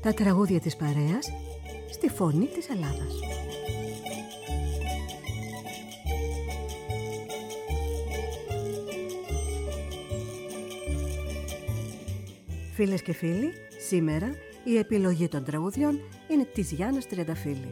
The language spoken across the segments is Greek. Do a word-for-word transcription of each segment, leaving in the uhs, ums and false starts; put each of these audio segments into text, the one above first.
Τα τραγούδια της παρέας στη φωνή της Ελλάδας. Φίλες και φίλοι, σήμερα η επιλογή των τραγουδιών είναι της Γιάννας Τριανταφύλλη.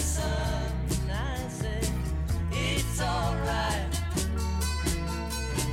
It's alright.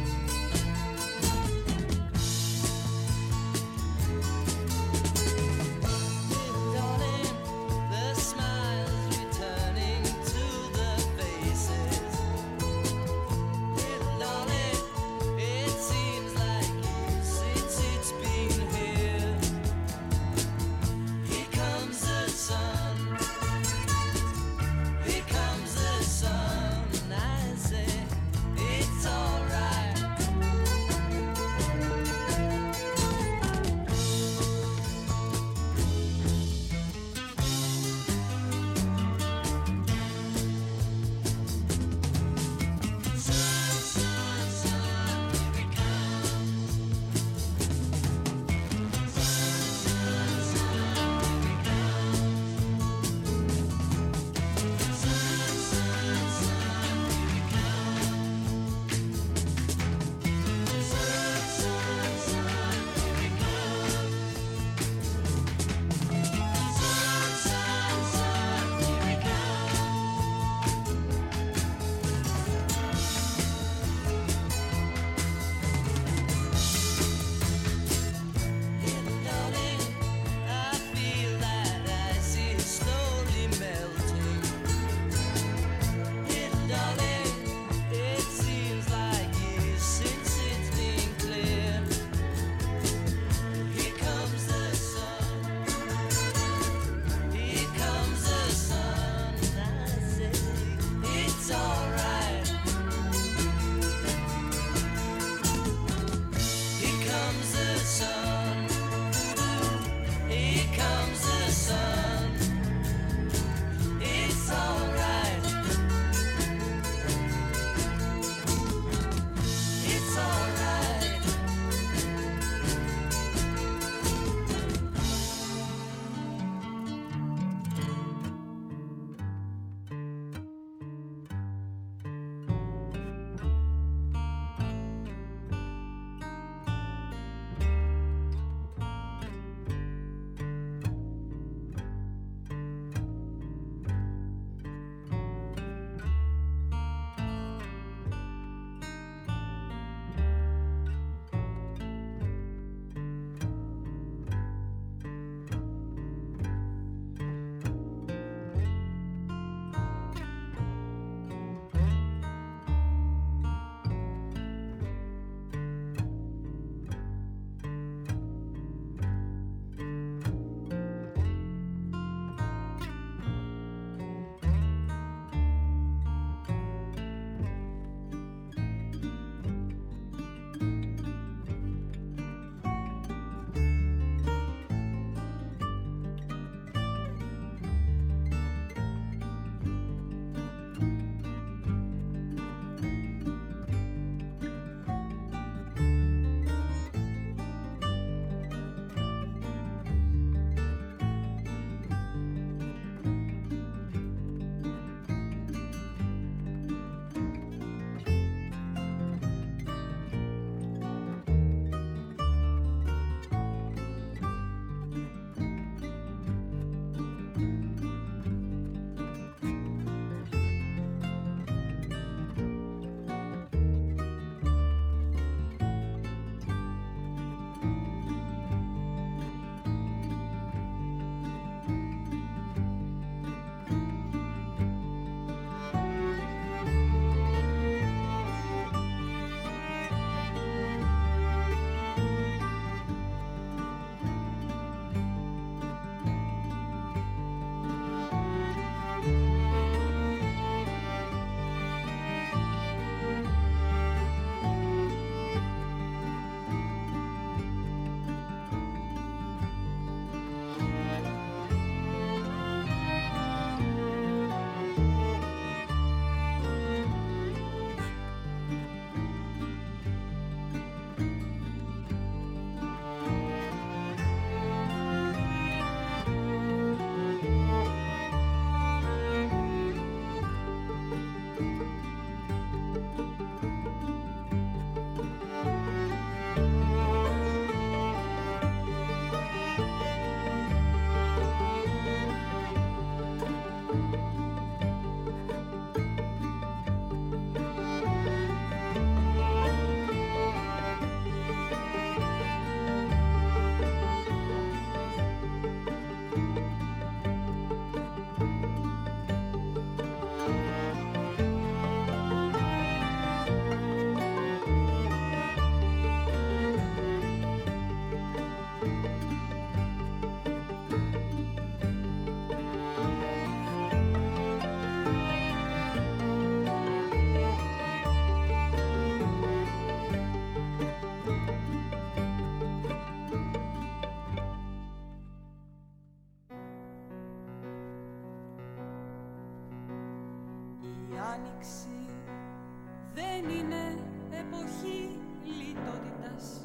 άνοιξη δεν είναι εποχή λιτότητας.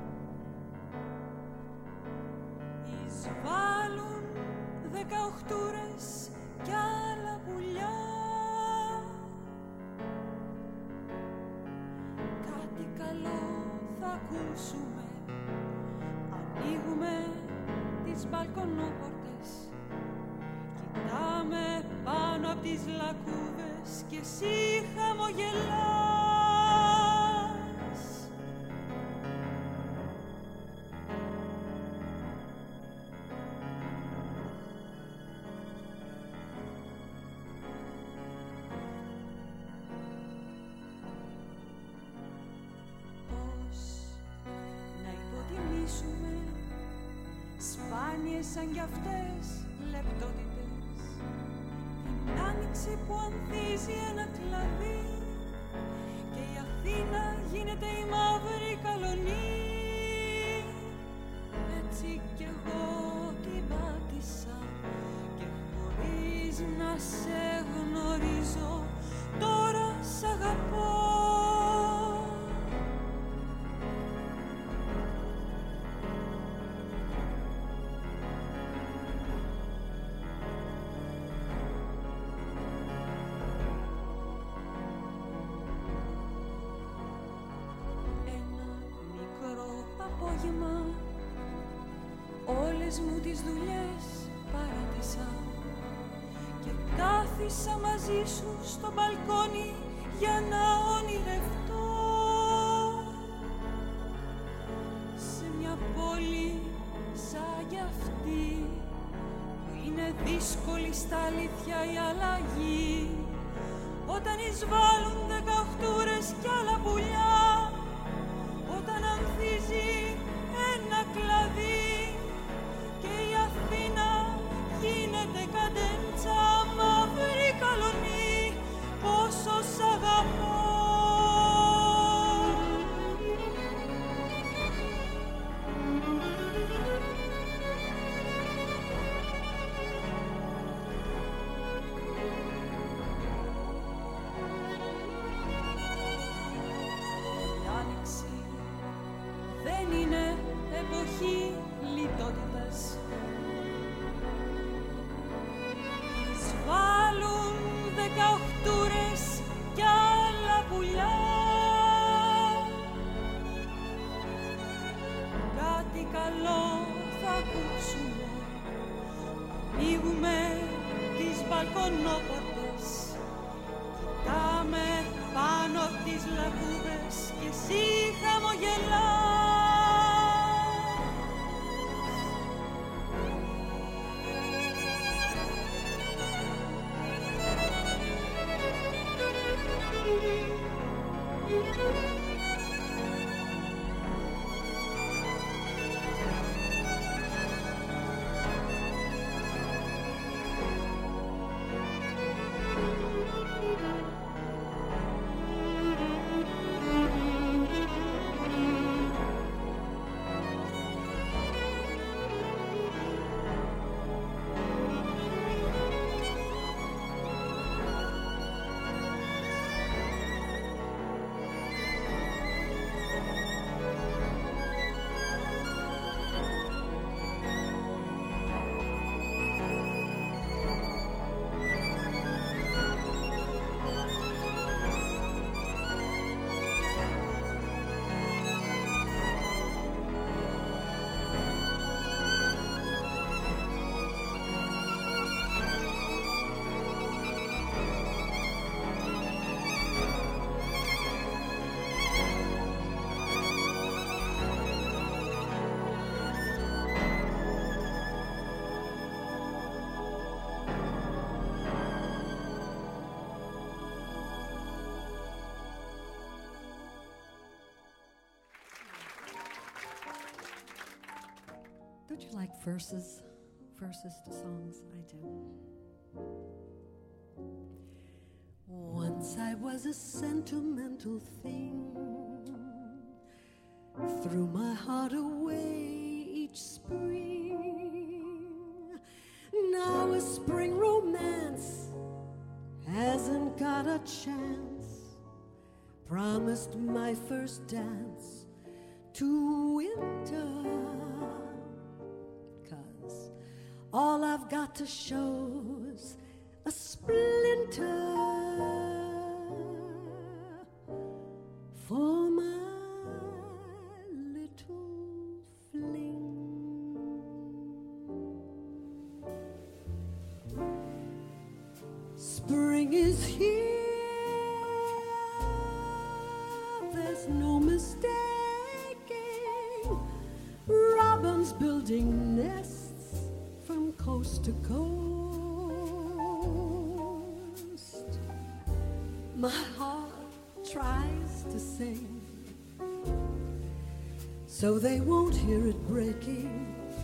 Εισβάλλουν δεκαοχτούρες κι άλλα πουλιά. Κάτι καλό θα ακούσουμε. Ανοίγουμε τις μπαλκονόπορτες. Κοιτάμε πάνω απ' τις λακκούδες κι εσύ χαμογελάς. Σπάνιες σαν κι αυτές λεπτότητες. Την άνοιξη που ανθίζει ένα κλαδί και η Αθήνα γίνεται η μαύρη καλονή. Έτσι κι εγώ την πάτησα και χωρίς να σε γνωρίζω τώρα σ' αγαπώ. Όλες μου τις δουλειές παράτησα και κάθισα μαζί σου στο μπαλκόνι για να ονειρευτώ. Σε μια πόλη σαν κι αυτή που είναι δύσκολη στα αλήθεια η αλλαγή, όταν εισβάλλουν δεκαοχτούρες κι άλλα πουλιά, όταν ανθίζει ένα κλαδί και η Αθήνα γίνεται καντέντσα μαύρη καλονή, πόσο σ' αγαπώ. Η άνοιξη δεν είναι εποχή λιτότητας. Εισβάλλουν δεκαοχτούρες κι άλλα πουλιά. Κάτι καλό θα ακούσουμε. Ανοίγουμε τις μπαλκονόπορτες. Κοιτάμε πάνω απ' τις λακκούδες και εσύ χαμογελάς. Don't you like verses? Verses to songs? I do. Once I was a sentimental thing, threw my heart away each spring. Now a spring romance hasn't got a chance. Promised my first dance to winter, 'cause all I've got to show's a splinter for my little fling. Spring is here, there's no mistaking. Robins building nests from coast to coast. My heart tries to sing, so they won't hear it breaking.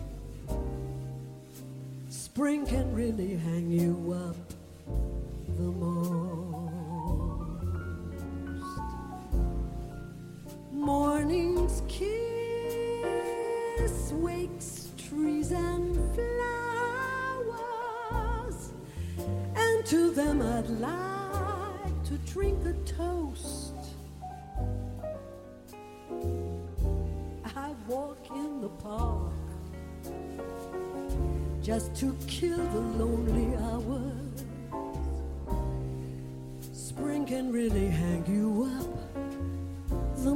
Spring can really hang you up the most. Morning's kiss wakes trees and flowers, and to them I'd like to drink a toast. I walk in the park just to kill the lonely hours. Spring can really hang you up the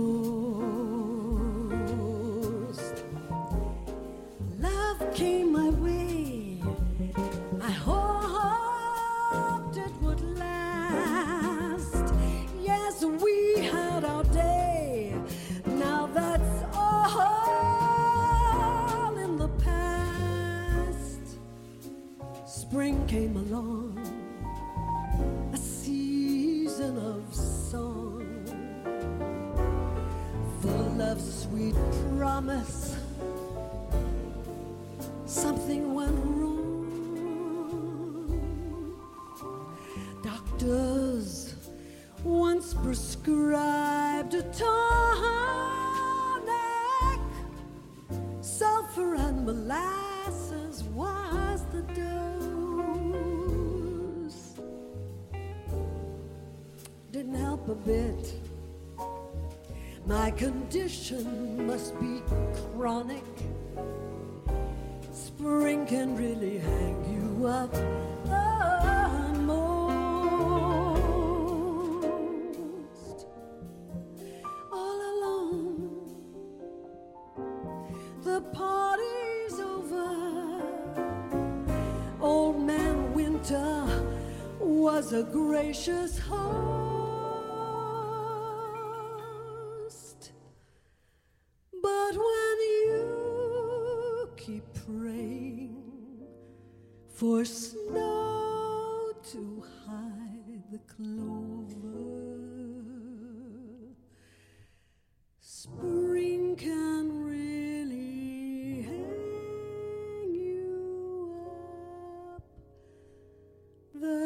most. Love came my way, I hoped it would last. Yes, we had our day, now that's all in the past. Spring came along, a season of song, full of sweet promise. Something went wrong. Doctors once prescribed a tonic, sulfur and molasses was the dose. Didn't help a bit. My condition must be chronic. Spring can really hang you up the most. All alone, the party's over. Old man Winter was a gracious host, but when you keep praying for snow to hide the clover, spring can really hang you up the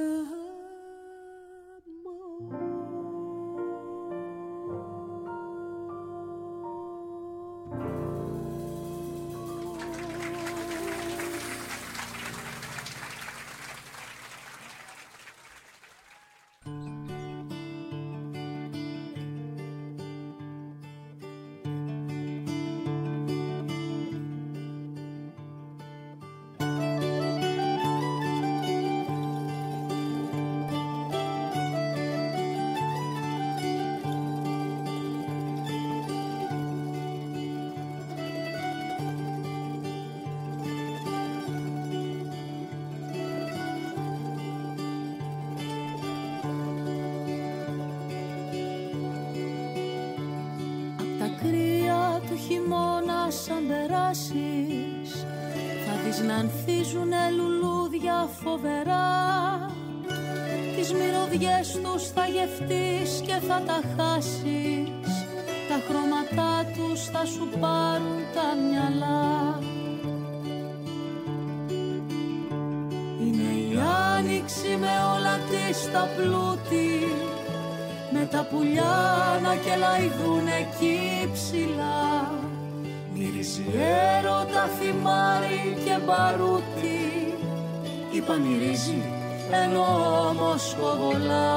σαν περάσεις, θα δεις να ανθίζουνε λουλούδια φοβερά. Τις μυρωδιές τους θα γευτείς και θα τα χάσεις, τα χρώματά τους θα σου πάρουν τα μυαλά. Είναι η άνοιξη με όλα της τα πλούτη, με τα πουλιά να κελαϊδούν εκεί ψηλά. Μυρίζει έρωτα, θυμάρι και μπαρούτι, είπα μυρίζει ενώ όμως κοβολά.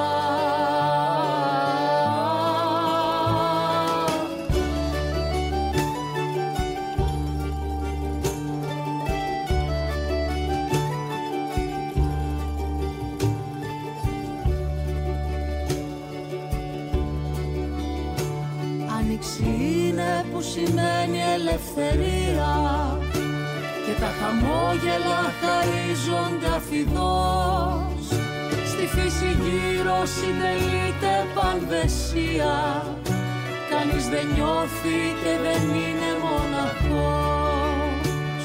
Άνοιξη είναι που σημαίνει ελευθερία και τα χαμόγελα χαρίζονται αφιδώς. Στη φύση γύρω συντελείται πανδεσία, κανείς δεν νιώθει και δεν είναι μοναχός.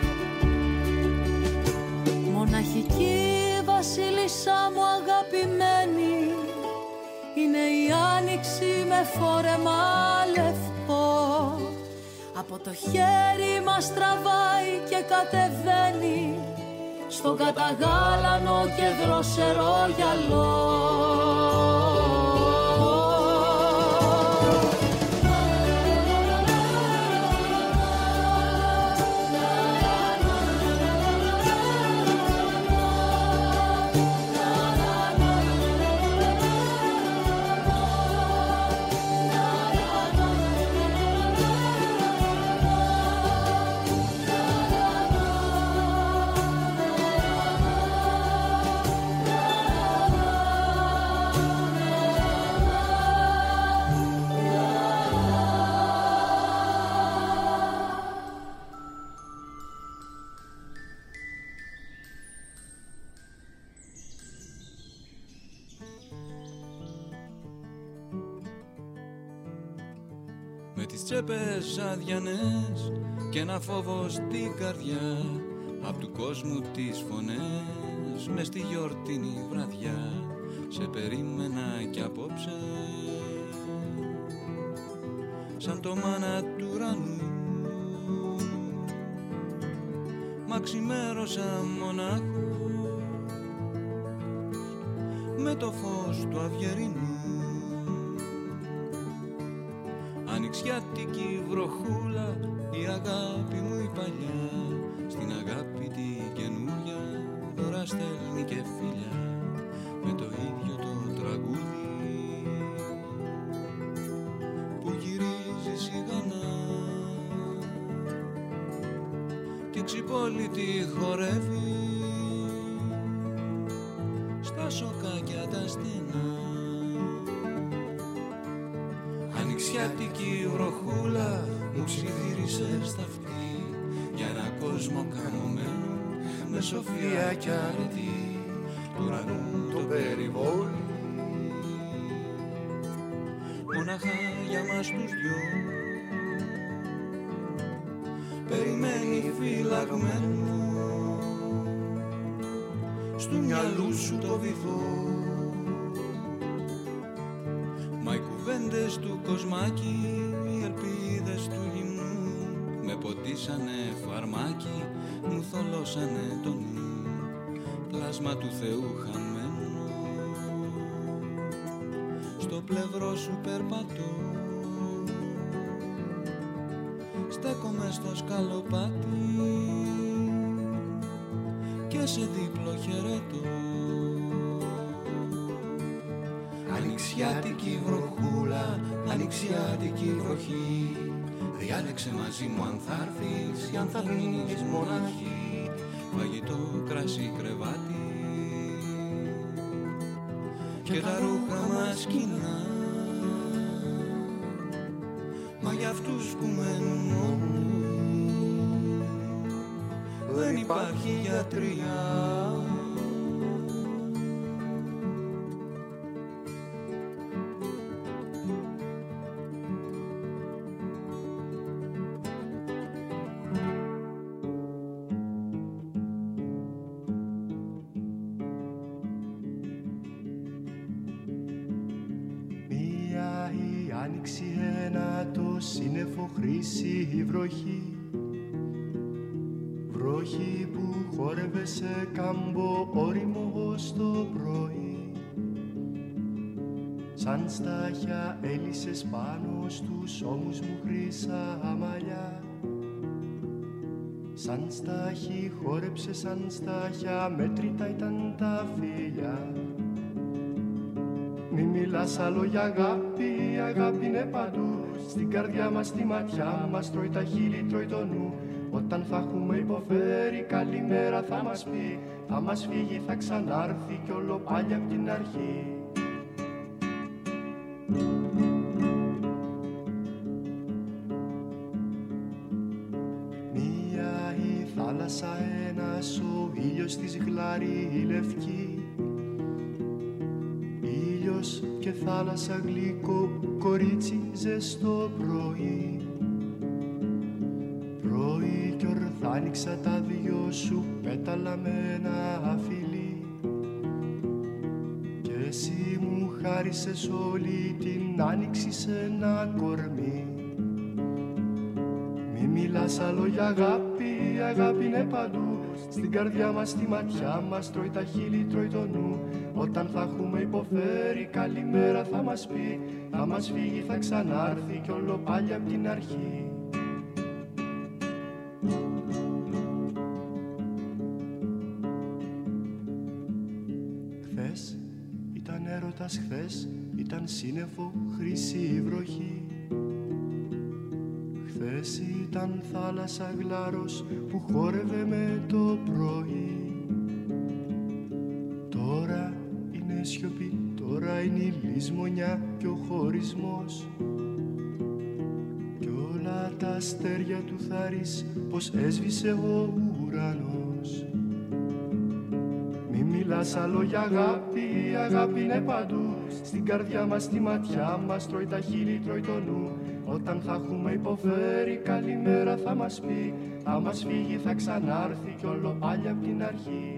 Μοναχική βασίλισσα μου αγαπημένη, είναι η άνοιξη με φόρεμα λευκό. Από το χέρι μας τραβάει και κατεβαίνει στον καταγάλανο και δροσερό γυαλό. Με τις τσέπες αδιανές και ένα φόβο στην καρδιά, απ' του κόσμου τις φωνές μες στη γιορτινή βραδιά. Σε περίμενα κι απόψε σαν το μάνα του ουρανού, μα ξημέρωσα μονάχος με το φως του αυγερινού. Ανοιξιάτικη βροχούλα, η αγάπη μου η παλιά, στην αγάπη τη καινούρια δώρα στέλνει και φιλιά, με το ίδιο το τραγούδι που γυρίζει σιγανά και ξυπόλυτη χορεύει στα σοκάκια τα στενά. Ανοιξιάτικη βροχούλα μου ψιθύρισε στα αυτή για ένα κόσμο καμωμένο με σοφία κι αρετή του ουρανού το περιβόλι. Μοναχά για μας τους δυο περιμένει φυλαγμένο στου μυαλού σου το βυθό. Μα οι κουβέντες του κοσμάκι, οι ελπίδες του γυμνού με ποτίσανε φαρμάκι, μου θολώσανε το νου, πλάσμα του Θεού χαμένο. Στο πλευρό σου περπατώ, στέκομαι στο σκαλοπάτι και σε δίπλο χαιρετώ. Ανοιξιάτικη βροχούλα, ανοιξιάτικη βροχή, διάλεξε μαζί μου αν θα έρθεις ή αν θα μείνεις μοναχή. Φαγητό, κρασί, κρεβάτι και τα ρούχα μας κοινά, μα για αυτούς που μένουν μόνοι δεν υπάρχει γιατριά. Άνοιξη ένα το σύννεφο χρύση η βροχή, βροχή που χόρευε σε κάμπο όριμο ως το πρωί, σαν στάχια έλυσες πάνω στους ώμους μου χρύσα μαλλιά, Σαν στάχι χόρεψε σαν στάχια, μέτρητα ήταν τα φίλια. Μη μιλάς άλλο για αγάπη, η αγάπη είναι παντού. Στην καρδιά μας, στη ματιά μας, τρώει τα χείλη, τρώει το νου. Όταν θα έχουμε υποφέρει, καλημέρα θα μας πει. Θα μας φύγει, θα ξανάρθει κι όλο πάλι απ' την αρχή. Μία η θάλασσα, ένας ο ήλιος της γλάρη η λευκή. Ήλιος και θάλασσα γλυκό, κορίτσι ζεστό πρωί. Πρωί κι ορθά άνοιξα τα δυο σου πέταλα με ένα φιλί. Κι εσύ μου χάρισες όλη την άνοιξη σε ένα κορμί. Μη μιλάς άλλο για αγάπη, η αγάπη είναι παντού. Στην καρδιά μας, στη ματιά μας, τρώει τα χείλη, τρώει το νου. Όταν θα έχουμε υποφέρει, καλημέρα θα μας πει. Θα μας φύγει, θα ξανάρθει κι όλο πάλι απ' την αρχή. Χθες ήταν έρωτας, χθες ήταν σύννεφο, χρυσή βροχή. Χθες ήταν θάλασσα γλάρος που χόρευε με το πρωί. Τώρα είναι σιωπή, τώρα είναι η λησμονιά και ο χωρισμός. Κι όλα τα αστέρια του θάρρης πως έσβησε ο ουρανός. Μη μιλάς άλλο για αγάπη, η αγάπη είναι παντού. Στην καρδιά μας, στη ματιά μας, τρώει τα χείλη, τρώει το νου. Όταν θα έχουμε υποφέρει, καλημέρα θα μας πει. Θα μας φύγει, θα ξανάρθει κι όλο πάλι απ' την αρχή.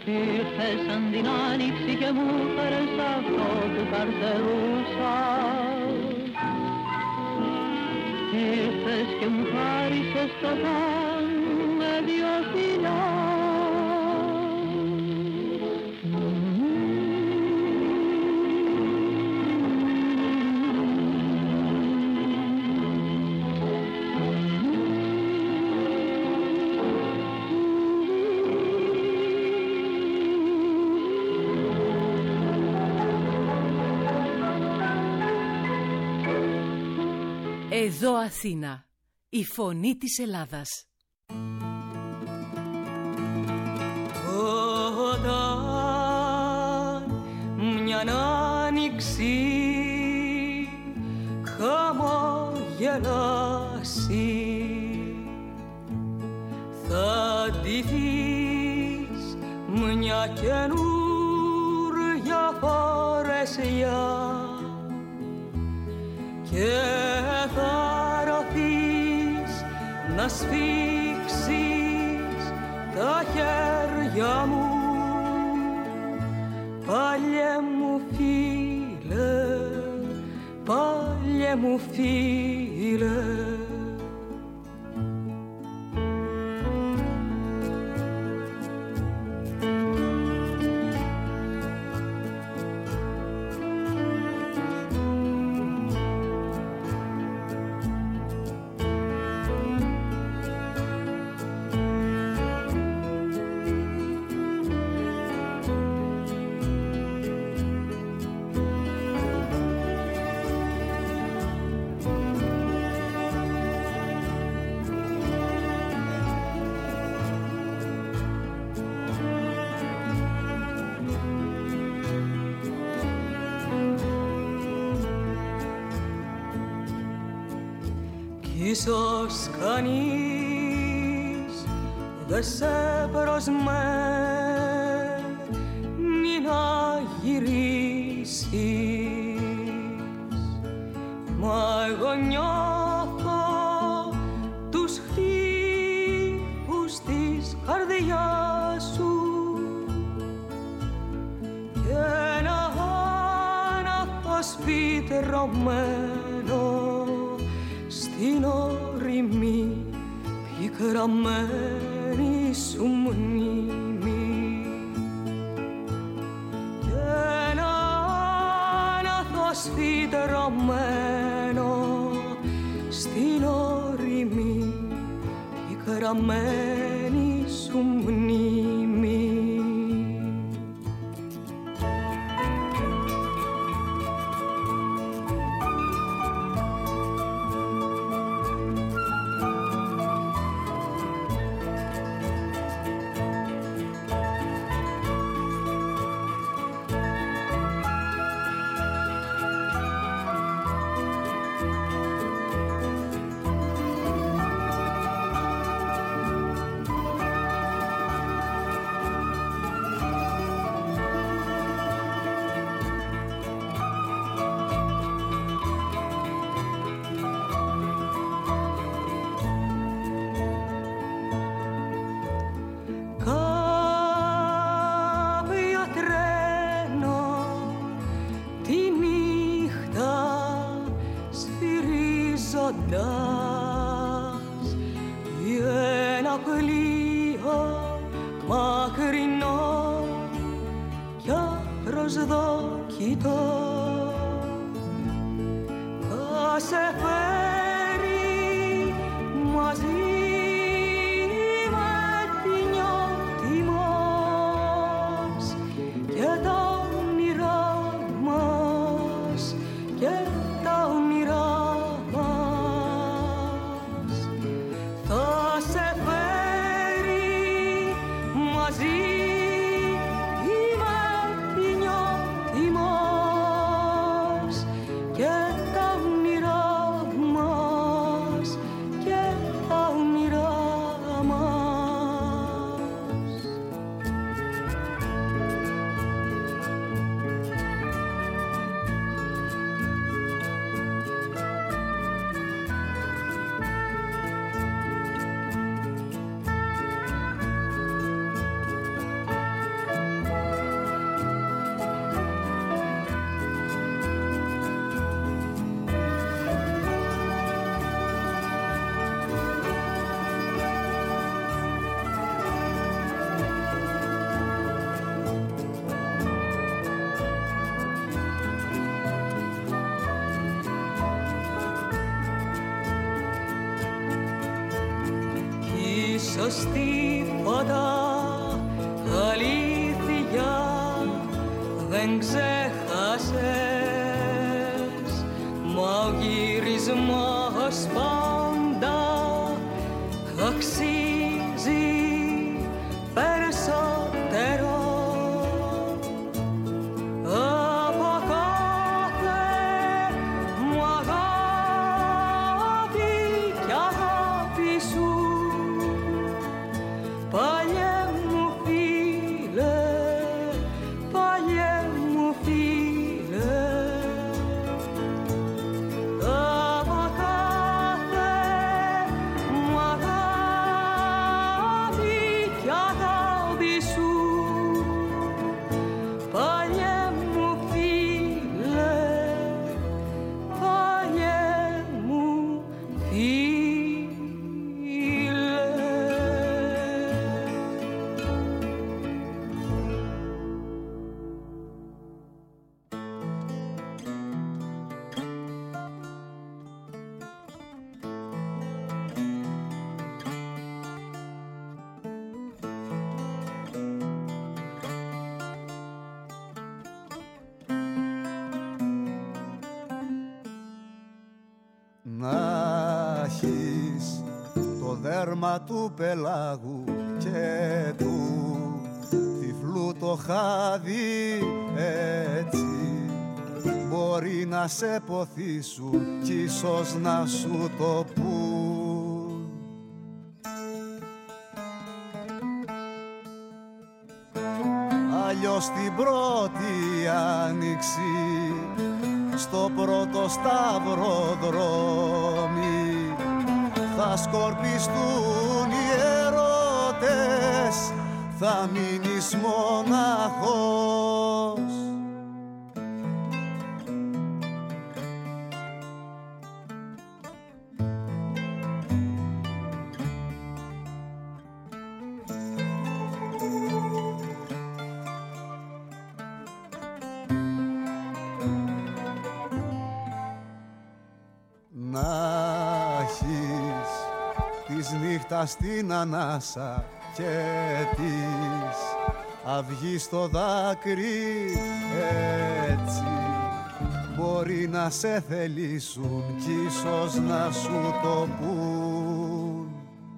Ήρθες σαν την άνοιξη και μου φέρες αυτό που καρτερούσα. Ήρθες και μου χάρισες το παν με δυο φιλιά. Εδώ Αθήνα, η φωνή της Ελλάδας. Όταν μια άνοιξη χαμογελάσει, θα ντυθείς μια καινούρια φορεσιά και θα ρωθείς να σφίξεις τα χέρια μου, παλιέ μου φίλε, παλιέ μου φίλε. Ίσως κανείς δε σε προσμένει να γυρίσεις, μα εγώ νιώθω τους χτύπους της καρδιάς σου και ένα άναθος φυτρωμένο στην ορεινή πικραμένη σου μνήμη και ένα άναθος φυτρωμένο στην ορεινή πικραμένη σου μνήμη. Ένα πλοίο μακρινό κι απροσδόκητο θα σε φέρει μαζί με τη νιώτη μας και τα όνειρά μας και τα όνειρά μας. Θα σε φέρει σωστή φωτά, αλήθεια δεν ξέχασες, μα ο γυρισμός πάντα αξίζει περισσότερο από κάθε μου αγάπη κι αγάπη σου. Παλιέ μου φίλε, παλιέ μου φίλε, από κάθε μου αγάπη κι αγάπη σου. Παλιέ μου φίλε, παλιέ μου φίλε. Να έχεις το δέρμα του πελάγου και του τυφλού το χάδι, έτσι μπορεί να σε ποθήσουν κι ίσως να σου το πουν. Αλλιώς την πρώτη άνοιξη στο πρώτο σταυροδρόμι θα σκορπιστούν οι ερώτες, θα μείνεις μοναχός. Νύχτα στην ανάσα και της αυγή στο δάκρυ, έτσι μπορεί να σε θελήσουν κι ίσως να σου το πουν.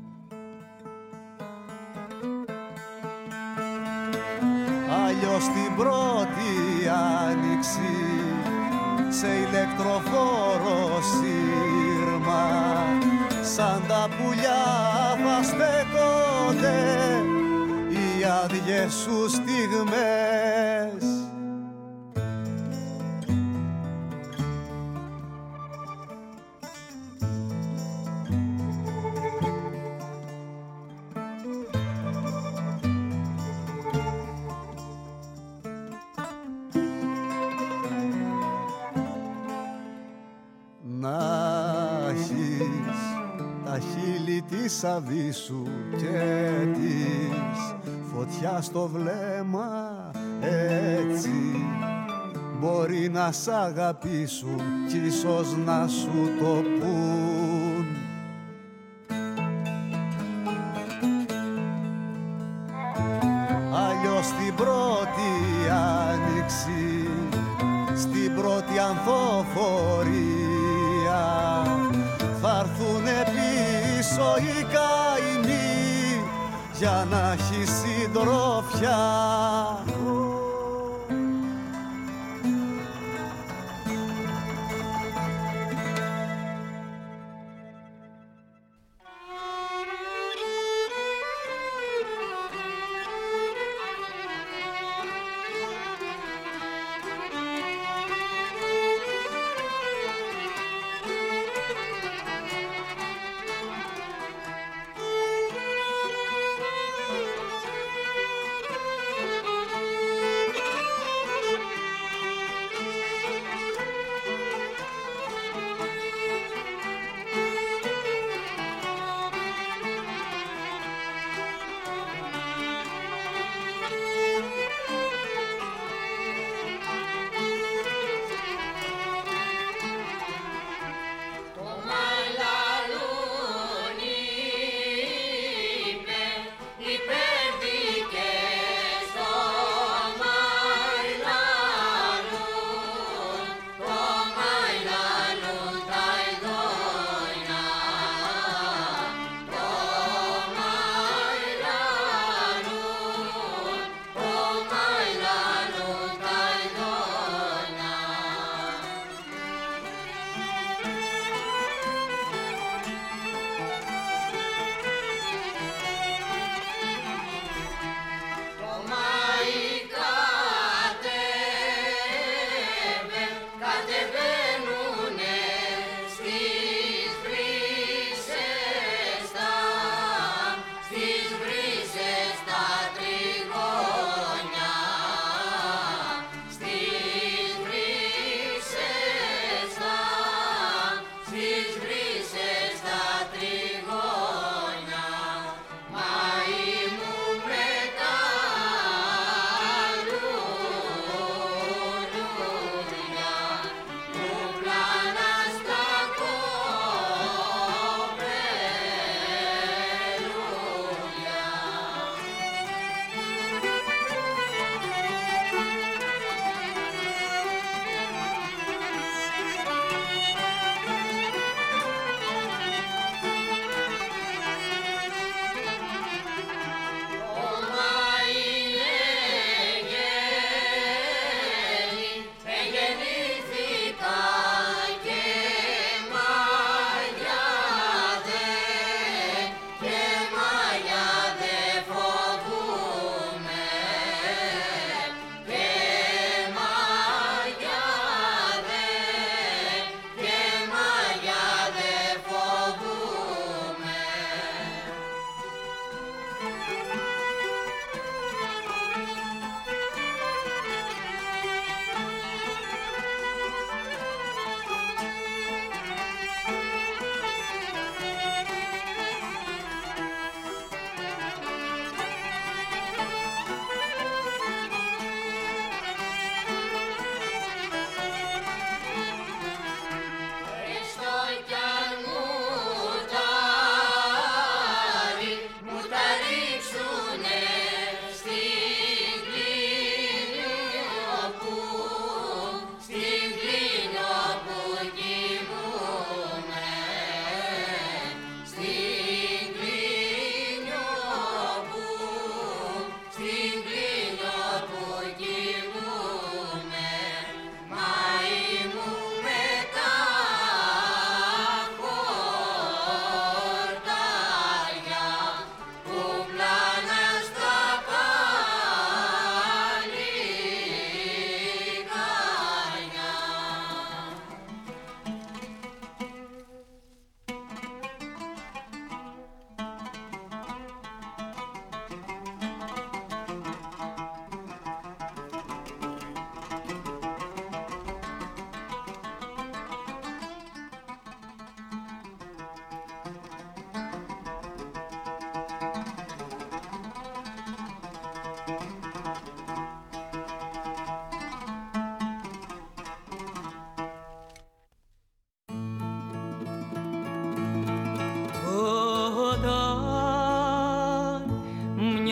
Αλλιώς την πρώτη άνοιξη σε ηλεκτροφόρο σύρμα σαν τα πουλιά θα στέκονται οι άδειες σου στιγμές. Να έχεις τα χείλη της αβύσσου και της φωτιά στο βλέμμα, έτσι μπορεί να σ' αγαπήσουν κι ίσως να σου το πουν. Αλλιώς την πρώτη άνοιξη, στην πρώτη ανθοφορία θα έρθουνε πίσω οι καημοί για να έχει συντροφιά.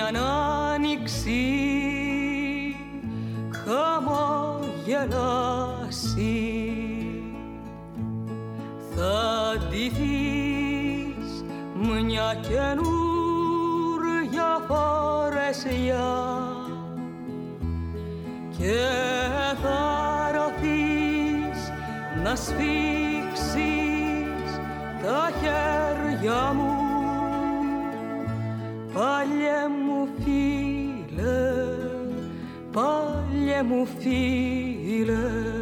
μιαν άνοιξη χαμογελάσει θα ντυθείς μια καινούρια φορεσιά και θα ρωθείς να σφίξεις τα χέρια μου, πάλιε μου φίλε, πάλιε μου φίλε.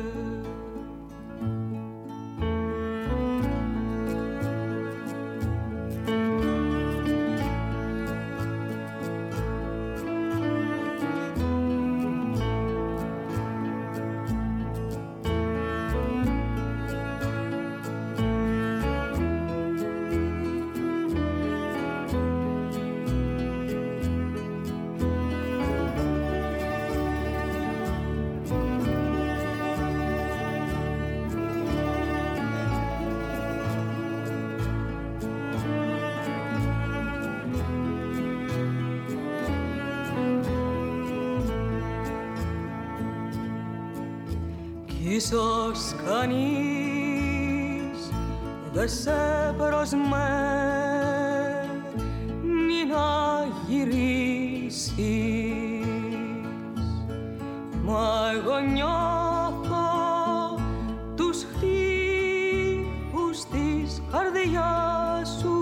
Ίσως κανείς δε σε προσμένει να γυρίσεις, μα εγώ νιώθω τους χτύπους της καρδιάς σου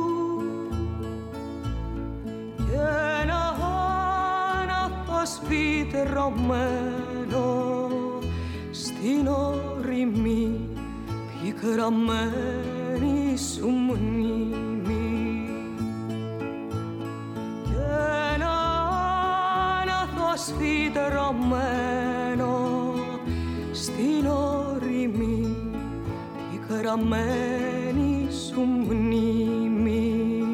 και ένα άναθος φυτρωμένο στην ορεινή πικραμένη σου μνήμη και ένα άναθος φυτρωμένο στην ορεινή πικραμένη σου μνήμη.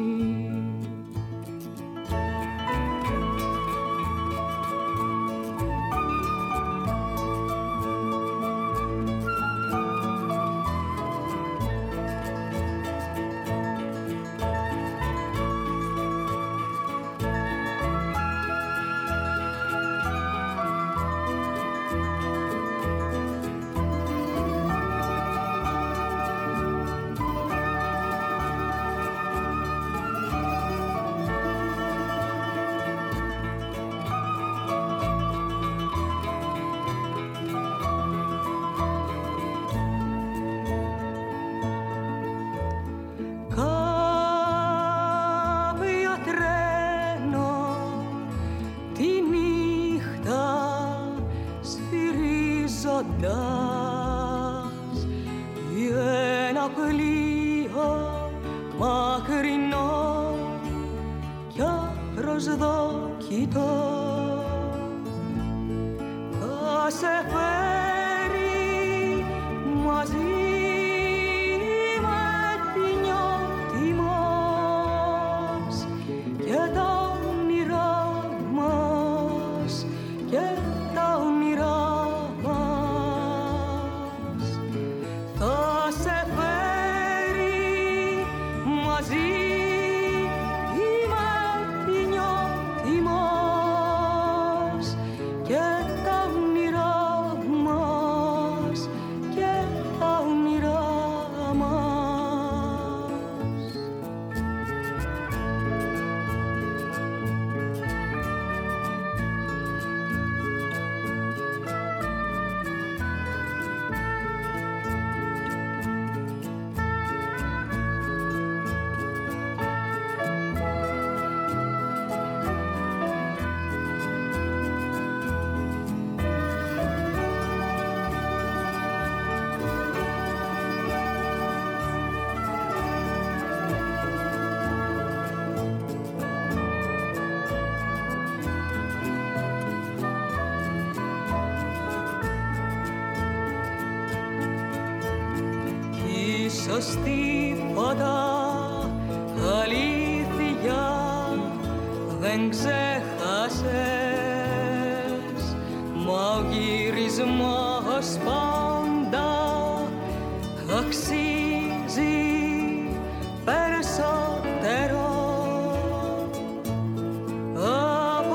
ίσως τίποτα αλήθεια δεν ξέχασες, μα ο γυρισμός πάντα αξίζει περισσότερο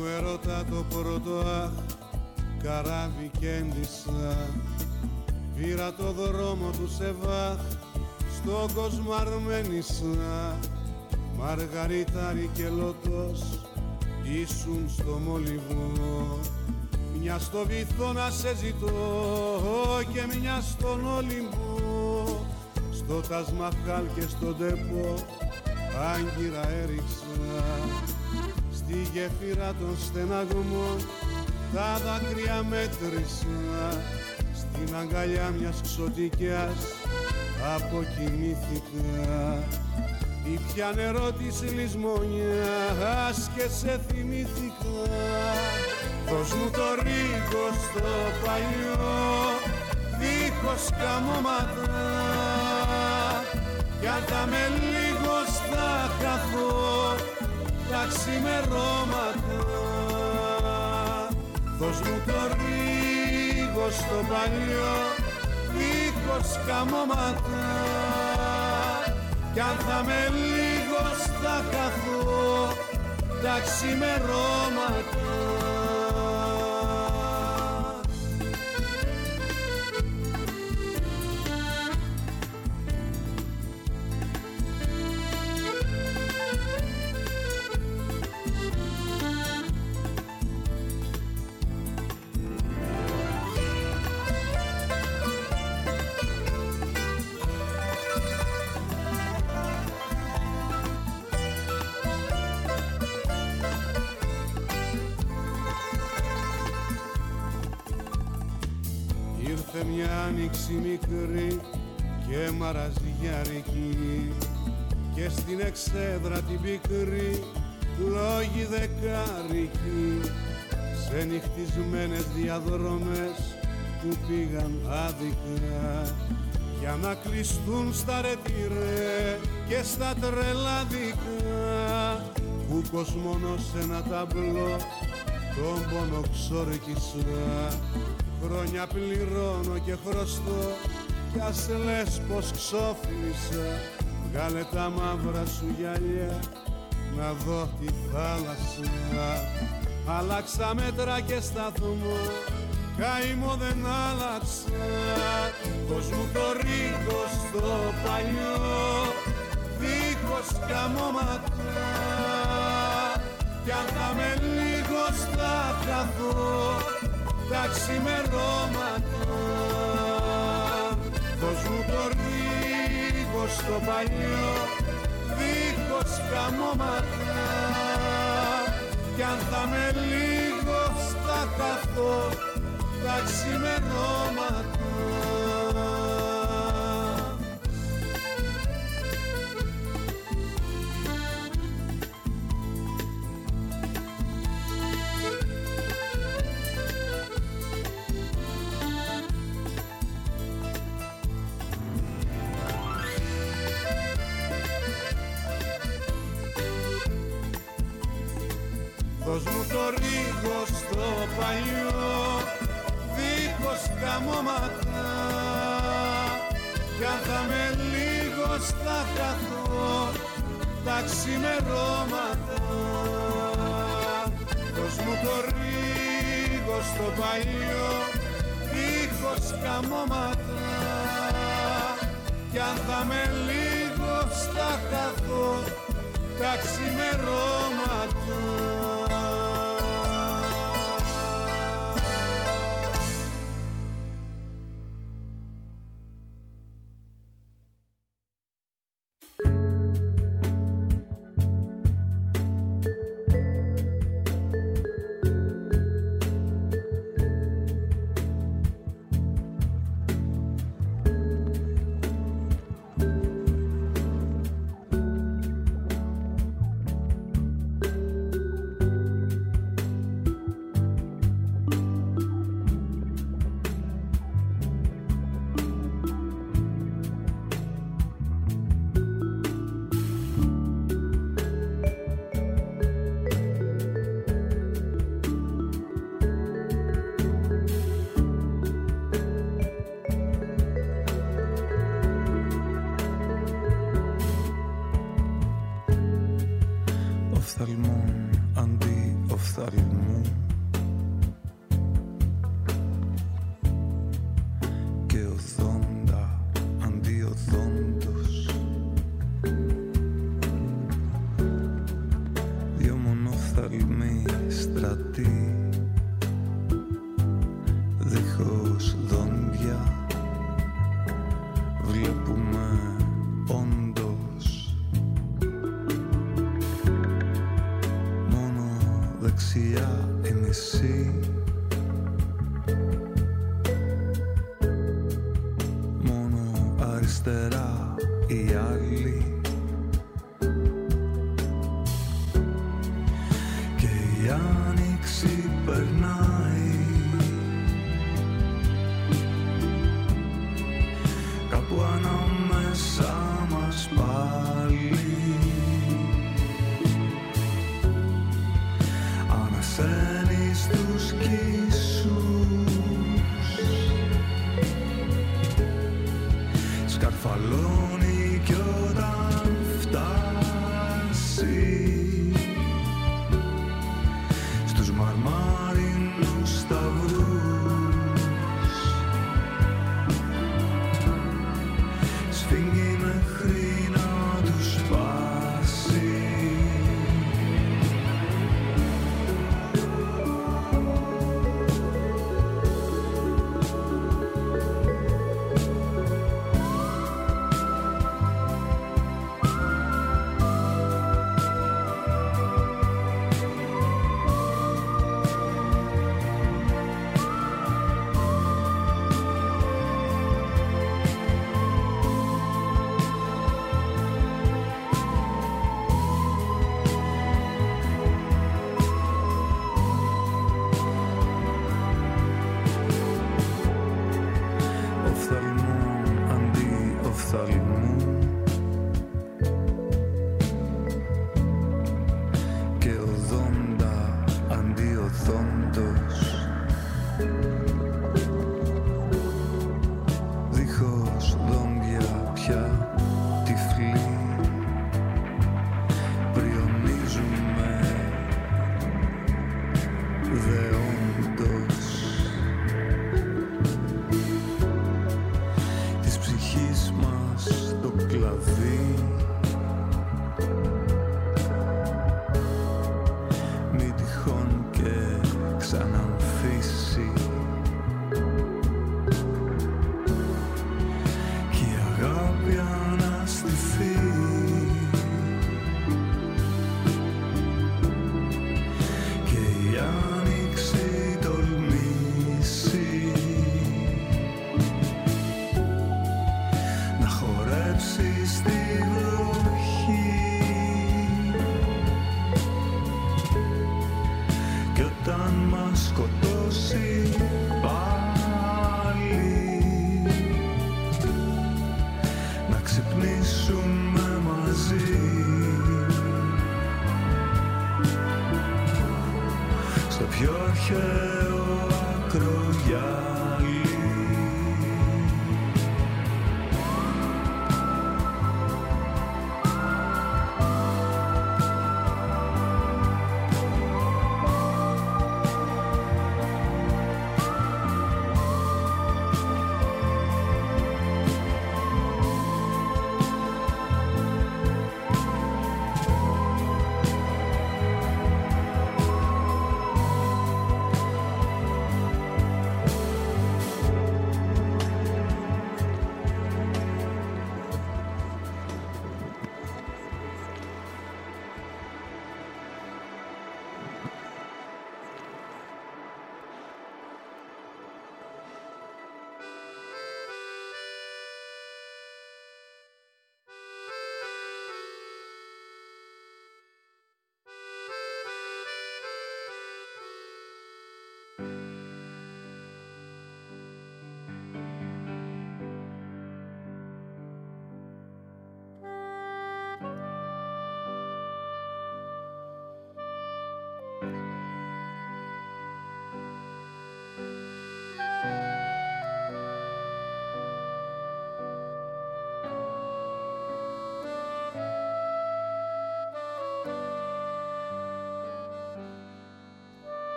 του ερώτα το πρώτο αχ καράβι κέντησα. Πήρα το δρόμο του σε βάχ, στον κόσμο αρμένησα. Μαργαριτάρι και λότος ήσουν στο μολυβό. Μια στο βυθό να σε ζητώ και μια στον Όλυμπο. Στο Τασμαχάλ και στον Τεπό άγκυρα έριξα. Στη γέφυρα των στεναγμών τα δάκρυα μέτρησα. Στην αγκαλιά μιας ξωτικιάς αποκοιμήθηκα. Ήπια νερό της λησμονιάς και σε θυμήθηκα. Δώσ' μου το ρίγο στο παλιό δίχως καμώματα, κι αν θα με λίγος θα χαθώ τα ξημερώματα. Δώσ' μου το ρίγο στο παλιό δίχως καμώματα, κι αν θα με λίγος θα χαθώ τα ξημερώματα. Ήρθε μια άνοιξη μικρή και μαραζιάρικη, και στην εξέδρα την πικρή λόγοι δεκάρικοι, σε νυχτισμένες διαδρομές που πήγαν άδικα, για να κλειστούν στα ρετυρέ και στα τρελάδικα, που κοσμώνωσε ένα ταμπλό τον πόνο ξόρκισα. Χρόνια πληρώνω και χρωστώ κι ας λες πως ξόφλησα. Βγάλε τα μαύρα σου γυαλιά να δω τη θάλασσα. Άλλαξα μέτρα και σταθμό, καημό δεν άλλαξα. Δώσ' μου το ρίγο στο παλιό δίχως καμώματα, κι αν θα με λίγος θα χαθώ τα ξημερώματα. Δώσ' μου το ρίγο στο παλιό δίχως καμώματα, κι αν θα με λίγος θα χαθώ τα ξημερώματα. Δώσ' μου το ρίγο στο παλιό δίχως καμώματα, κι αν θα με λίγος θα χαθώ τα ξημερώματα. Δώσ' μου το ρίγο στο παλιό δίχως καμώματα, κι αν θα με λίγος θα χαθώ τα ξημερώματα. οδόντα αντιοδόντος. Δυο μονοφθαλμοί στρατοί δίχως δόντια βλέπουμε όντως μόνο δεξιά η μισή, μόνο αριστερά η άλλη και η άνοιξη περνάει κάπου ανάμεσα μας πάλι. Ανασένει στους κήσους, σκαρφαλώνει κι όταν φτάσει στους μαρμάρινους σταυρούς, σφίγγει με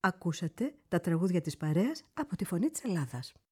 Ακούσατε τα τραγούδια της παρέας από τη Φωνή της Ελλάδας.